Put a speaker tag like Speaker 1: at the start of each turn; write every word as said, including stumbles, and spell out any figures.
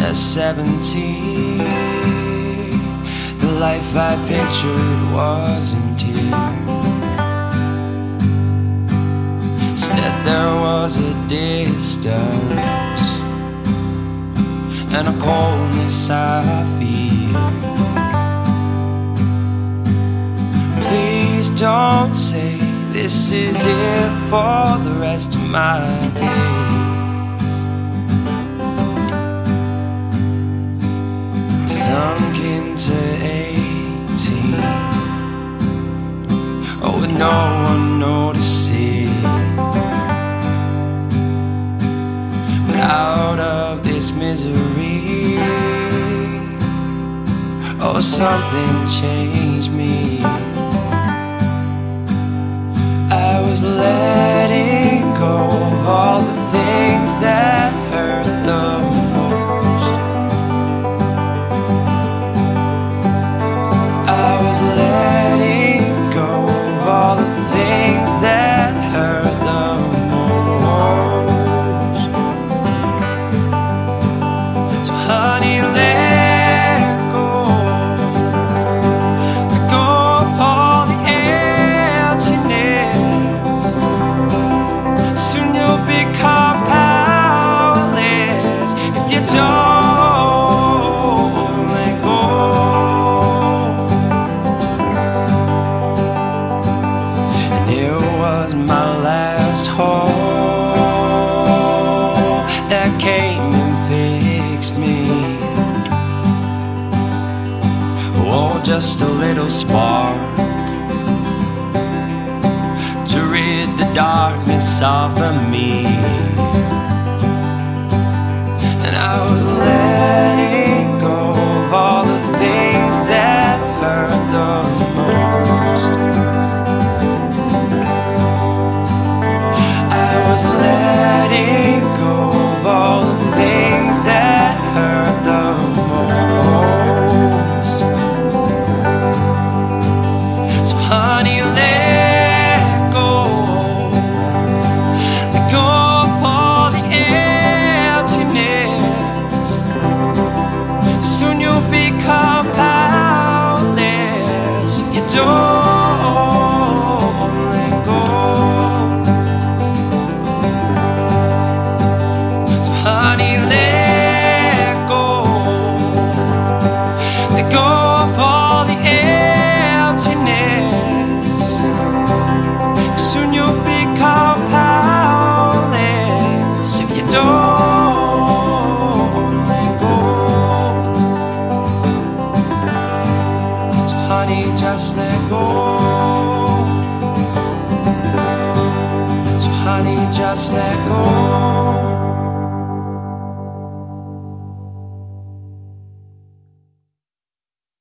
Speaker 1: At seventeen, the life I pictured wasn't here. Instead there was a distance and a coldness I feel. Please don't say this is it for the rest of my days. Sunk into eighteen, oh, with no one noticing. But out of this misery, oh, something changed me. I was letting go of all the things that hurt the most. I was letting go of all the things that hurt the most. So honey, let go. Let go of all the emptiness. Soon you'll become powerless if you don't let go. And it was my last hope that came and fixed me. Oh, just a little spark to rid the darkness off of me. And I was letting go of all the things that hurt the most. I was letting go of all the things that hurt the most. So honey, let go. Let go of all the emptiness. Soon you'll become powerless if you don't let go. So honey, let go. Let go of all the emptiness. Soon you'll become powerless if you don't let go. So honey, just let go. So honey, just let go.